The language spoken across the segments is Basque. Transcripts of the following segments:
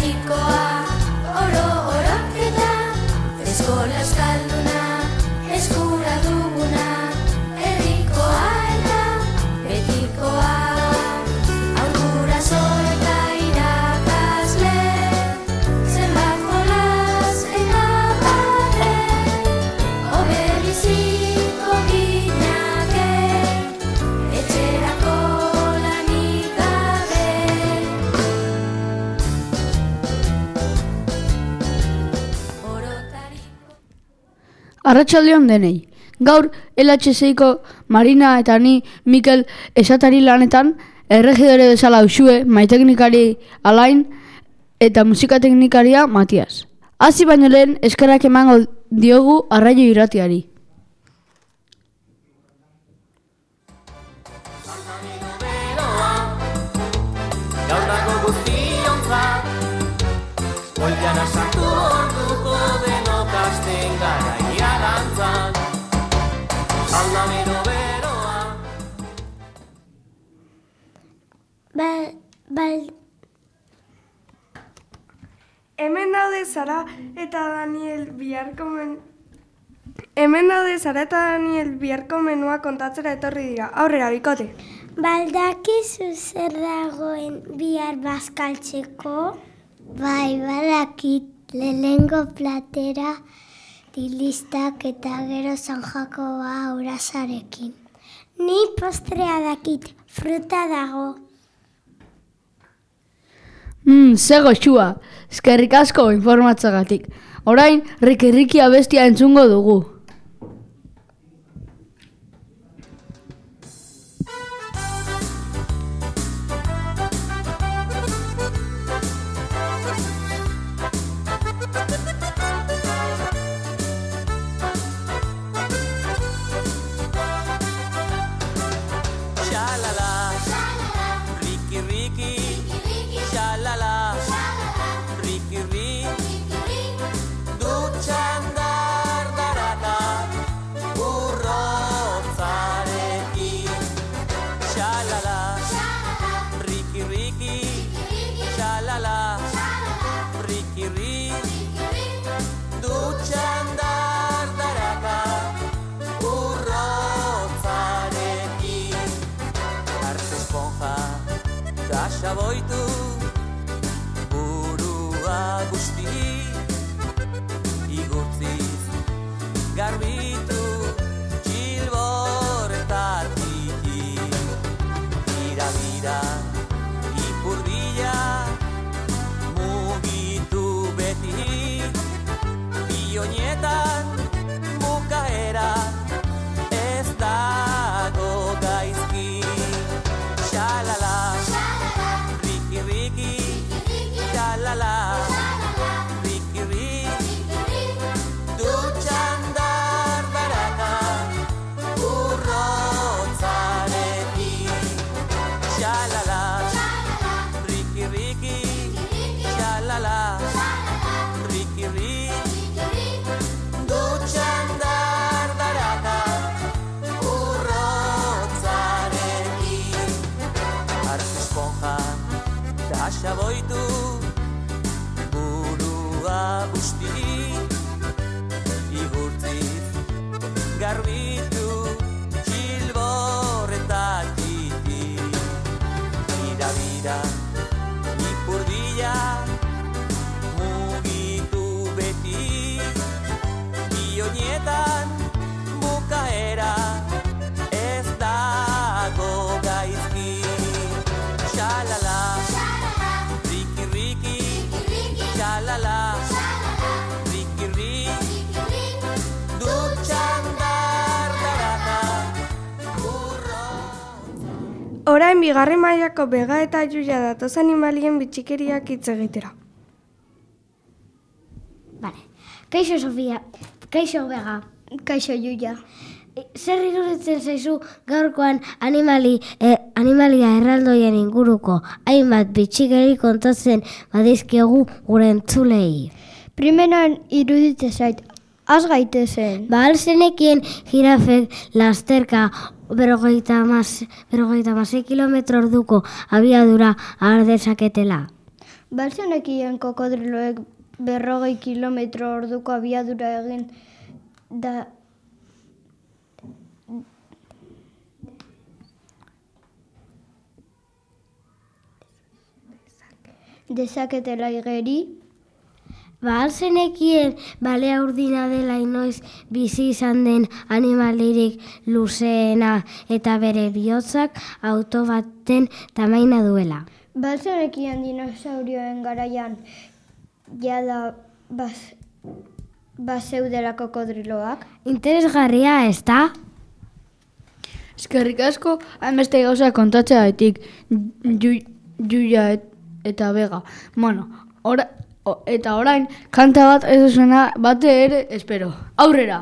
herrikoa, oroketa, eskola euskalduna, eskura duguna, herrikoa eta betikoa. Haur guraso eta irakasle, zenbat jolas eta barre, hobe biziko ginake, etxerako lanik gabe. Arratsaldeon denei. Gaur LHSiko Marina eta ni Mikel esatari lanetan erregidore bezala Uxue, maiteknikari Alain eta musikateknikaria Matias. Hasi baino lehen eskerrak emango diogu Arraio Irratiari. Gaur dago guztiontzat, goian asartu orduko denok hasten gara dantzan. Aldamero beroa. Hemen daude Sara eta Daniel biharko menua kontatzera etorri dira. Aurrera, bikote. Baldakizu zer dagoen bihar bazkaltzeko? Bai, badakit lehengo platera, dilistak eta gero San Jakoba urasarekin. Ni postrea dakit, fruta dago. Ze goxua, eskerrik asko informatzagatik. Orain, Riki abestia entzungo dugu. Saboitu burua guzti igurtziz garbitu txilborretatik ira ipurdila mugitu beti bionietan bukaera ez dago gaizki. Shalala Riki, shalala, Riki, dutxan dardaraka, urrotzarekin. Shalala, Riki, shalala, Riki, dutxan dardaraka, urrotzarekin. Hartu esponja, Saboitu burua busti igurtziz garbitu txilborretatik ira ipurdila mugitu beti bionietan bukaera ez dago gaizki. Shalala Riki, shalala, Riki, dutxan dardaraka, Orain bigarren mailako Bega eta Julia datoz animalien bitxikeriak hitz egitera. Vale. Kaixo Sofia, kaixo Bega, kaixo Julia. Zer iruditzen zaizu gaurkoan animalia erraldoien inguruko hainbat bitxikeri kontatzen badizkiegu gure entzulei? Primeran iruditzen zait, az gaitezen. Alzenekien jirafek lasterka 56 kilometro orduko abiadura har dezaketela. Balzenekien kokodriloek 40 kilometro orduko abiadura egin dezaketela igeri. Zenekien balea urdina dela inoiz bizi izan den animalirik luzeena eta bere bihotzak auto baten tamaina duela. Balzenekien dinosaurioen garaian jada bazeudela kokodriloak. Interesgarria, ez da? Eskerrik asko, hainbeste gauza kontatzeagatik, Julia eta Bega. Bueno, eta orain, kanta bat ez duzuna bate ere espero. Aurrera!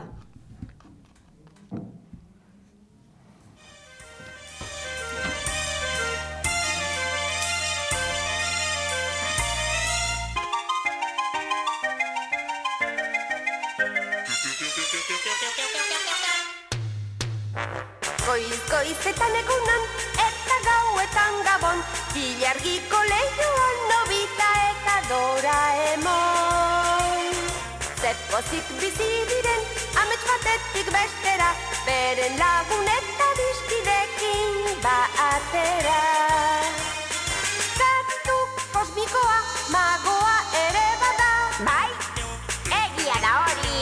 Goizetan egunan eta gauetan gabon, ilargiko lehioan Nobita eta Doraemon. Zer pozik bizi diren, amets batetik bestera, beren lagun eta dizkidekin batera. Zatu kosmikoa, magoa ere bada, bai, egia da hori.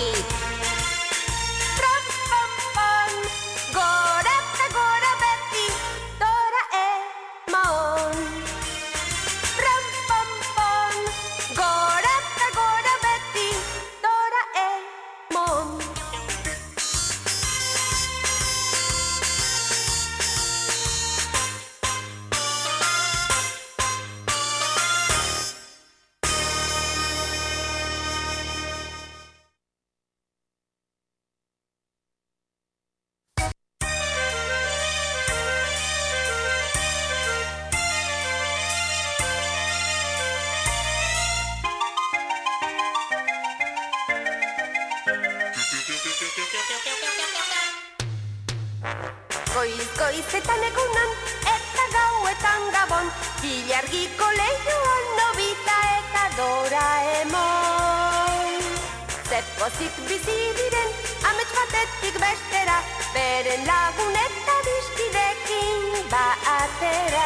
Goizetan egunan eta gauetan gabon, ilargiko lehioan Nobita eta Doraemon. Zer pozik bizi diren, amets batetik bestera, beren lagun eta dizkidekin batera.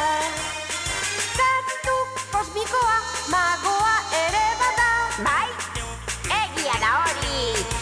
Zatu kosmikoa, magoa ere bada, bai, egia da hori.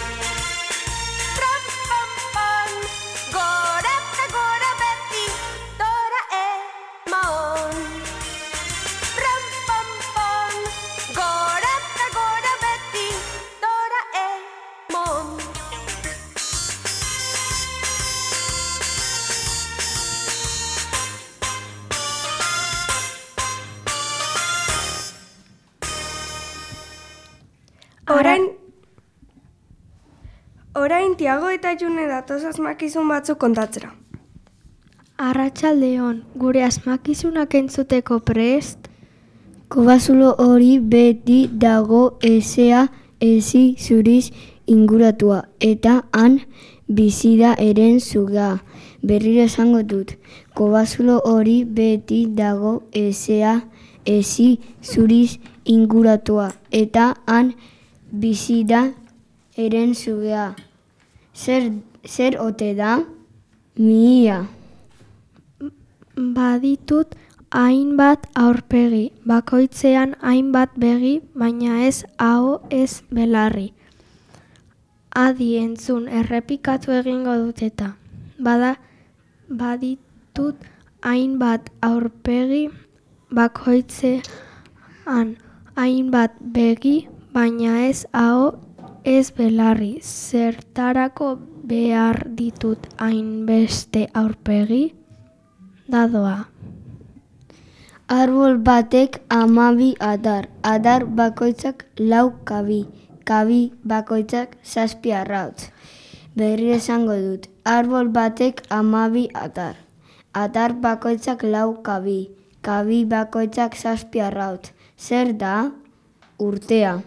Orain Tiago eta June datoz asmakizun batzuk kontatzera. Arratsaldeon, gure asmakizunak entzuteko prest? Kobazulo hori beti dago ezea ezi zuriz inguratua eta han bizida eren zuga. Berriro esango dut. Kobazulo hori beti dago ezea ezi zuriz inguratua eta han bizida eren zugea. Zer ote da? Mihia. Baditut hainbat aurpegi, bakoitzean hainbat begi, baina ez aho ez belarri. Adi entzun, errepikatu egingo dut eta. Baditut hainbat aurpegi, bakoitzean hainbat begi, baina ez aho ez belarri. Zertarako behar ditut hainbeste aurpegi? Dadoa. Arbol batek 12 adar. Adar bakoitzak 4 kabi. Kabi bakoitzak 7 arrautz. Berriro esango dut. Arbol batek 12 adar. Adar bakoitzak 4 kabi. Kabi bakoitzak 7 arrautz. Zer da? Urtea.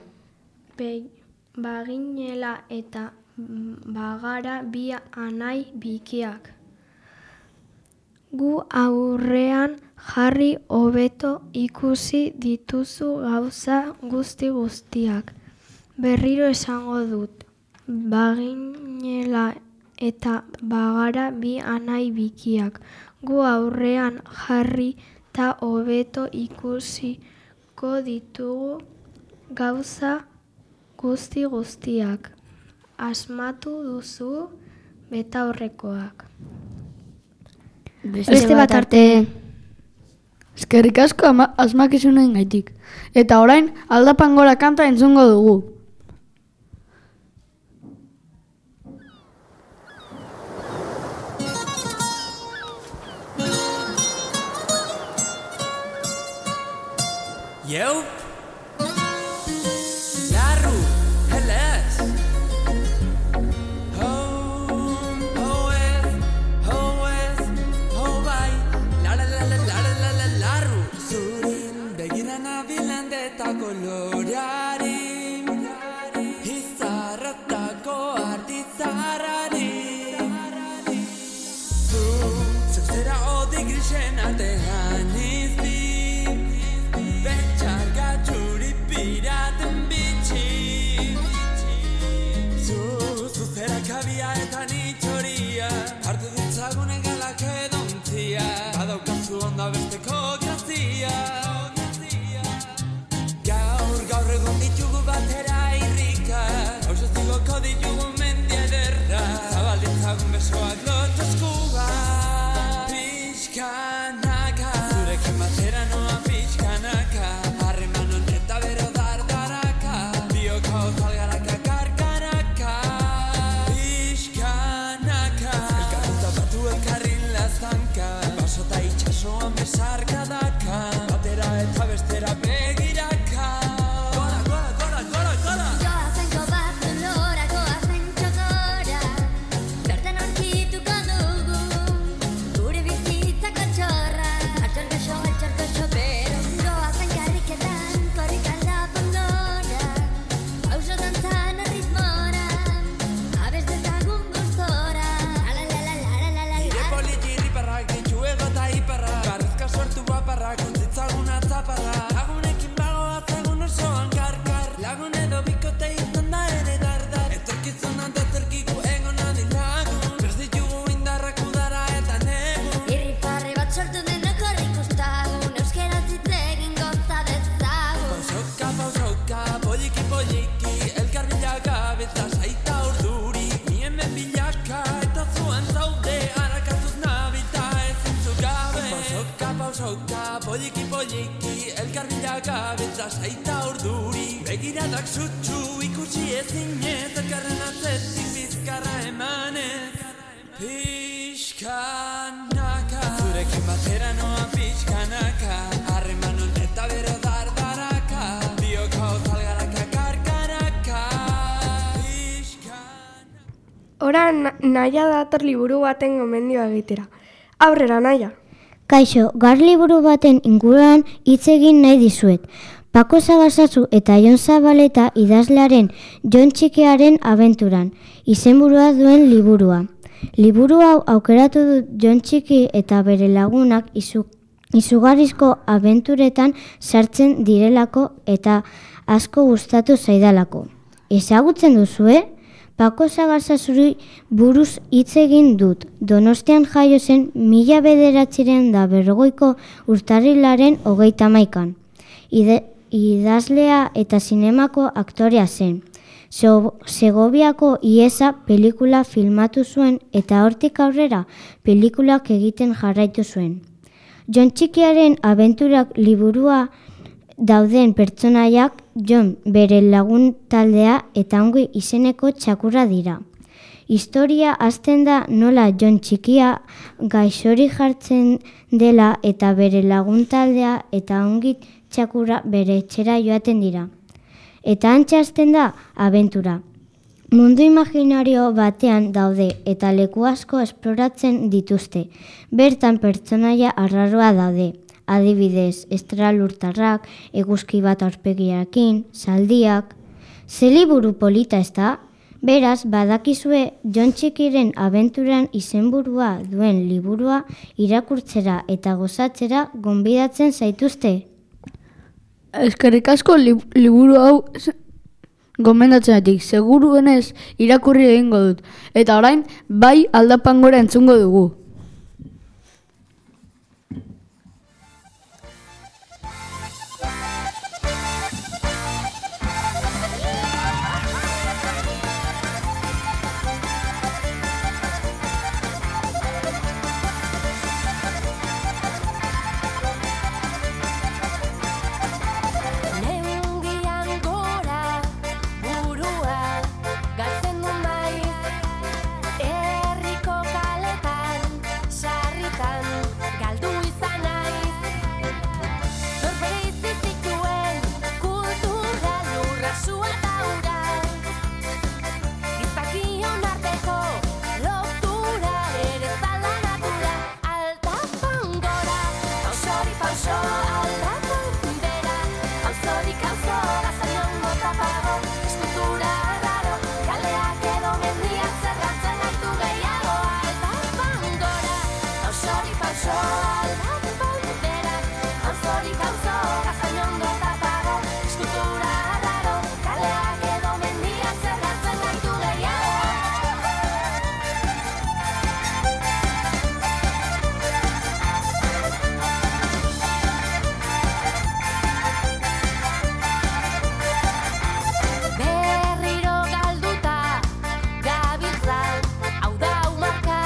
Baginela eta bagara bi anai bikiak. gu aurrean jarri hobeto ikusi dituzu gauza guztiak. Berriro esango dut, baginela eta bagara bi anai bikiak. Gu aurrean jarri ta hobeto ikusiko ditugu gauza guztiak. Asmatu duzu betaurrekoak. Beste bat arte. Eskerrik asko asmakizunen gaitik. Eta orain aldapan gora kanta entzungo dugu. Yeu Larru Heles Ho ez Ho bai Larru Zurin begiran abilendeta koloreari Izarratako artizarrari Zuzera odi grisen artean izti Betxarga txuri piraten bitxi Zuzera kabia eta nitxoria Hartu ditzagun egalak edontzia Badaukazu onda besteko grazia Gaur egon ditugu batera irrika Hauzo zigoko ditugu mendi ederra Zabal ditzagun besoak lotuzkua Pixkanaka Zurekin batera noa pixkanaka Harremanon eta bero dardaraka Bioko zalgaraka karkaraka Pixkanaka Elkartuta batu elkarrin lazanka Basota itxasoan besarkadaka Batera eta bestera begiraka Goazenko bat nora, goazenko gora Bertan aurkituko dugu Gure bizitzako txorra Altxorkaxo bero Goazen karriketan, korrikala pondora Hauzo dantzan erritmora Abez dezagun gustora Ire politi riparrak ditu egota iparra Garrizka sortu baparrak untzitzagun atzaparra Lagunekin bagoa zegun osoan karkar Lagun edo bikote izan da ere dardar Etorkizunan datorkigu egon adi lagun Prest ditugu indarrak udara eta negun Irriparri bat sortu denok horrik ustagun Euskera zitzegin goza dezagun Pausoka, poliki Elkar bilaka bezla saita urduri Ni hemen bilaka eta zuan zaude Harakatuz nabita ezintzu gabe Pausoka, poliki Elkar bilaka bezla saita urduri Begiradak sutsu ikusi ezinez Elkarren atzetik bizkarra emanez Pixkanaka Zurekin batera noa pixkanaka Harremanon eta bero dardaraka Bioko zalgaraka karkaraka Pixkanaka Ora naia dator liburu baten gomendioa egitera. Aurrera, Naia. Kaixo, gaur liburu baten inguruan hitz egin nahi dizuet. Pako Sagasazu eta Jon Zabaleta idazlearen Jon Txikiaren abenturan, izenburua duen liburua. Liburu hau aukeratu dut Jon Txiki eta bere lagunak izugarrizko abenturetan sartzen direlako eta asko gustatu zaidalako. Ezagutzen duzue? Pako Sagasazuri buruz hitz egin dut. Donostian jaio zen 1940ko urtarrilaren 31. Idazlea eta zinemako aktorea zen. Segoviako Iesa pelikula filmatu zuen eta hortik aurrera pelikulak egiten jarraitu zuen. Jon Txikiaren abenturak liburua dauden pertsonaiak Jon bere lagun taldea eta ongi izeneko txakurra dira. Historia hasten da nola Jon Txikia gaixori jartzen dela eta bere lagun taldea eta ongi txakurra bere etxera joaten dira. Eta hantxe hasten da abentura. Mundu imaginario batean daude eta leku asko esploratzen dituzte. Bertan pertsonaia arraroa daude. Adibidez, estralurtarrak, eguzki bat aurpegiarekin, zaldiak. Ze liburu polita ez da? Beraz, badakizue Jon Txikiren abenturan izenburua duen liburua irakurtzera eta gozatzera gonbidatzen zaituzte. Eskerrik asko liburu hau gomendatzenetik, seguruenez irakurri egingo dut. Eta orain, bai aldapan gora entzungo dugu. Neungian gora burua galtzen du maiz, herriko kaletan sarritan galdu izan naiz. Norbere izi zituen kultura lurra sua eta ura, gizakion arteko lotura ere zala natura. Aldapan gora, pausori pauso aldapan bera, pausorik auzo gaztaion mota pago, eskultura raro, kaleak edo mendiak zerratzen gaitu gehiago. Aldapan gora, pausori pauso aldapan bera, pausorik auzo gaztaion mota pago, eskultura raro, kaleak edo mendiak zerratzen gaitu gehiago. Berriro galduta gabiltza, hau da umarka,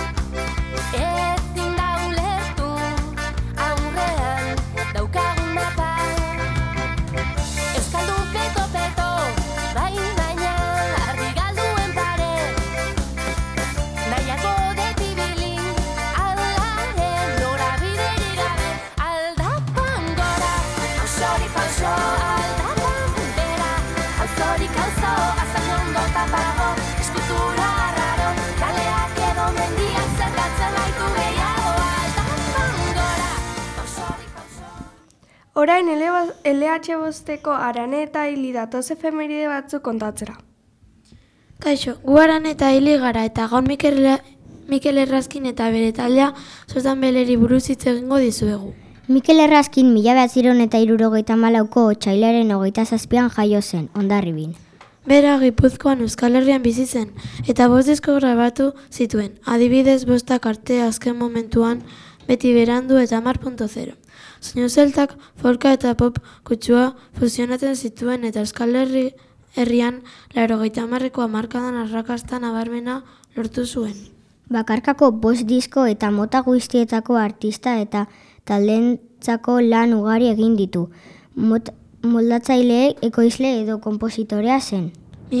ezin da ulertu aurrean daukagun mapa. Euskaldun peto, baina argi galduen pare, nahiago detibilin aldaren norabiderik gabe. Aldapan gora, pausori pauso aldapan bera, auzorik auzo gaztaion gota pago, eskultura raro, kaleak edo mendiak zergatzen gaitu gehiago. Aldapan gora, pausorik pauso. Orain LH bosteko Arane eta Ili datoz efemeride batzuk kontatzera. Kaixo, gu Arane eta Ili gara eta gaur Mikel Errazkin eta bere taldea Zozan Beleri buruz hitz egingo dizuegu. Mikel Errazkin 1974ko otsailaren 27an jaio zen, Hondarribin. Bera Gipuzkoan Euskal Herrian bizi zen eta 5 disko grabatu zituen. Adibidez, 5 arte azken momentuan, beti berandu eta 10.0. Soinu zeltak, folka eta pop kutsua fusionatzen zituen eta Euskal Herrian 80ko hamarkadan arrakasta nabarmena lortu zuen. Bakarkako 5 disko eta mota guztietako artista eta taldeentzako lan ugari egin ditu. Moldatzaile, ekoizle edo konpositorea zen.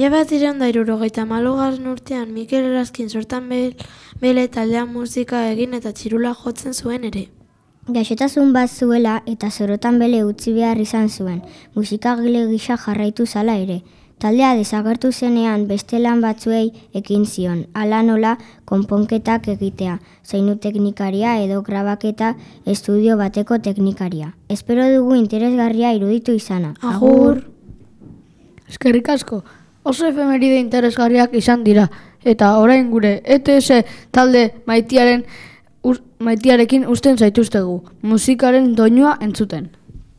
1974 urtean Mikel Errazkin Zozan Bele taldean musika egin eta txirula jotzen zuen ere. Gaixotasun bat zuela eta Zorotan Bele utzi behar izan zuen, musikagile gisa jarraitu zala ere. Taldea desagertu zenean beste lan batzuei ekin zion, hala nola konponketak egitea, soinu teknikaria edo grabaketa estudio bateko teknikaria. Espero dugu interesgarria iruditu izana. Agur! Eskerrik asko, oso efemeride interesgarriak izan dira. Eta orain gure ETS talde maitiarekin uzten zaituztegu, musikaren doinua entzuten.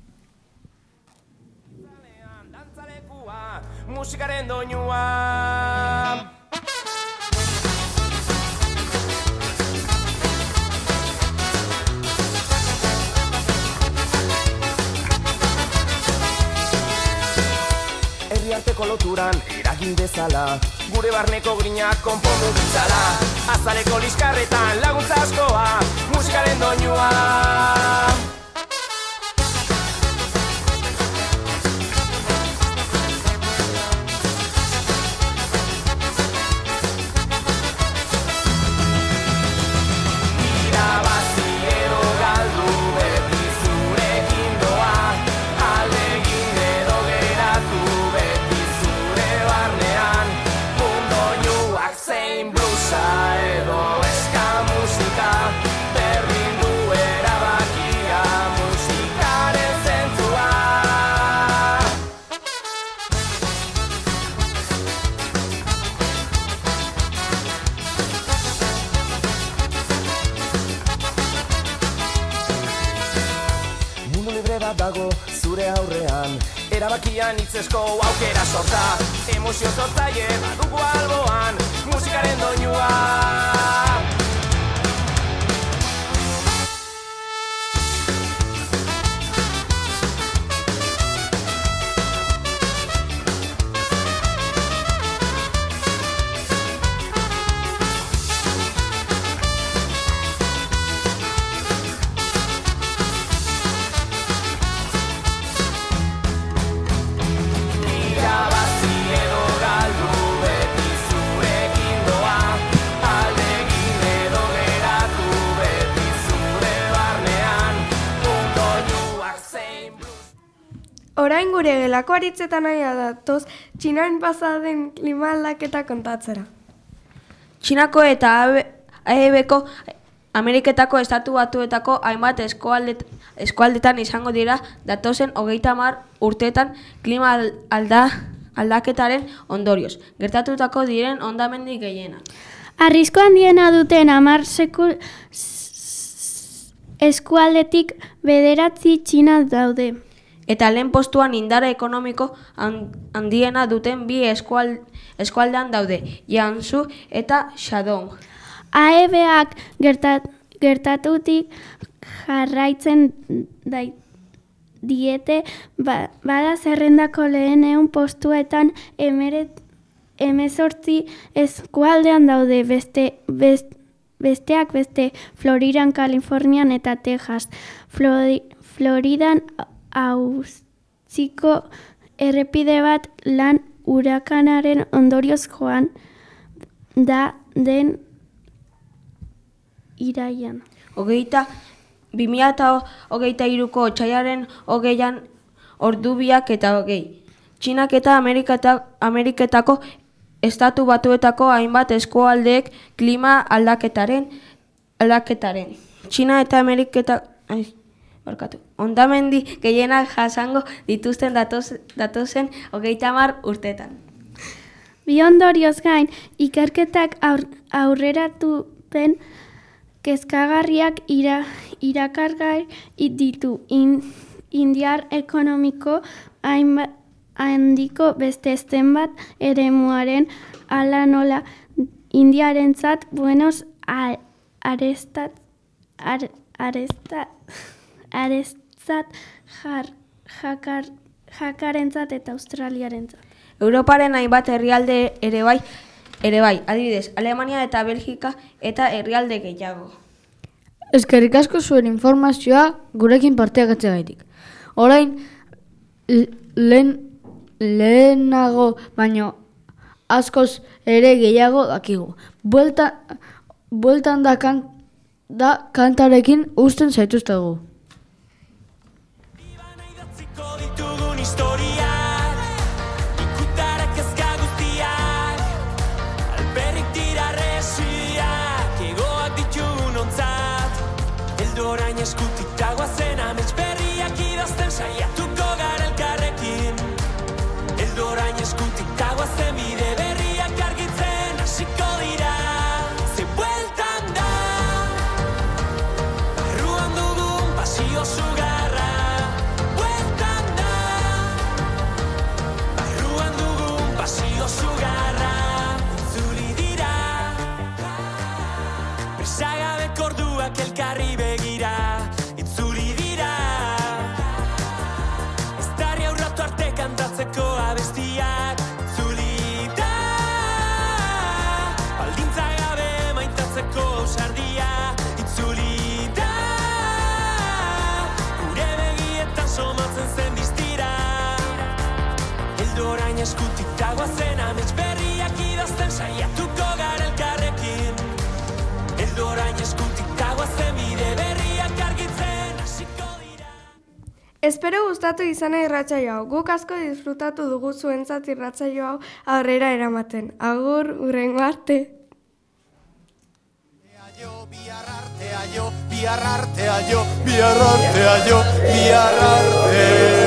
Musikaren doinua. Herriarteko loturan eragin bezala, gure barneko grinak konpondu ditzala, azaleko liskarretan laguntza askoa, musikaren doinua. Edo eska musika berdin du erabakia. alboan, erabakian hitzesko aukera sorta, emozio sortzaile badugu alboan, musikaren doinua. Orain gure gelako aritzetan nahi datoz, Txinan pasa den klima aldaketa kontatzera. Txinako eta AEB-ko Ameriketako estatu batuetako hainbat eskualdetan izango dira datozen 30 urteetan klima aldaketaren ondorioz. Gertatutako diren hondamendi gehienak. Arrisku handiena duten 10 eskualdetik 9 Txina daude. Eta lehen postuan indara ekonomiko handiena duten 2 eskualdean daude, Jiangsu eta Shandong. AEB-ak gertatutik jarraitzen diete, bada zerrendako lehen postuetan 18 eskualdean daude, besteak beste Floridan, Kalifornian eta Texas. Floridan auziko errepide bat lan hurakanaren ondorioz joan da den iraian. 2023ko otsailaren 20an ordu 2:20. Txinak eta Ameriketako estatu batuetako hainbat eskualdeek klima aldaketaren. Txina eta hondamendi gehienak jasango dituzten datozen 30 urtetan. Bi ondorioz gain, ikerketak aurreratupen kezkagarriak irakargai ditu. Indiar ekonomiko handiko beste zenbat eremuaren hala nola Indiarentzat Buenos Airesentzat, Jakarentzat eta Australiarentzat. Europaren hainbat herrialde ere bai, adibidez, Alemania eta Belgika eta herrialde gehiago. Eskerrik asko zuen informazioa gurekin parteagatzegaitik. Orain, lehenago baino askoz ere gehiago dakigu. Bueltan da kantarekin uzten zaituztegu. Eskutik dagoazen amets berriak idazten saiatuko gara elkarrekin. Eldorain eskutik dagoazen bide berriak argitzen hasiko dira. Ze bueltan da barruan dugun pasio sugarra. Bueltan da barruan dugun pasio sugarra. Itzuli dira presagabeko orduak elkarri begira. Kantatzeko abestiak itzuli da, baldintza gabe maitatzeko ausardia itzuli da, gure begietan somatzen zen distira. Eldorain eskutik dagoazen amets berriak idazten saiatuko gara elkarrekin. Eldorain eskutik dagoazen bide berriak argitzen hasiko dira. Espero gustatu izana irratsaio hau. Guk asko disfrutatu dugu zuentzat irratsaio hau aurrera eramaten. Agur, hurrengo arte. Bihar artea jo, bihar arte.